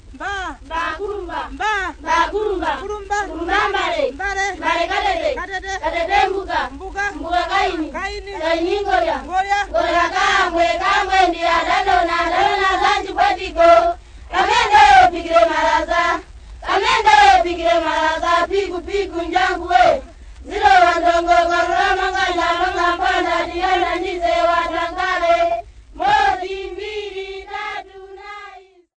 Mba. Mba kurumba. Mba. Mba kurumba. Kurumba. Kurumba mbale. Mbale. Mbale kadede. Kadede. Kadede mbuga. Mbuga. Mbuga kaini. Kaini. Kaini ngoria. Ngoria. Ngoria kamwe ndia dalona zanji kwatiko. Kamende pigire maraza. Kamende pigire maraza. Pigu njangu we. Zilo wandongo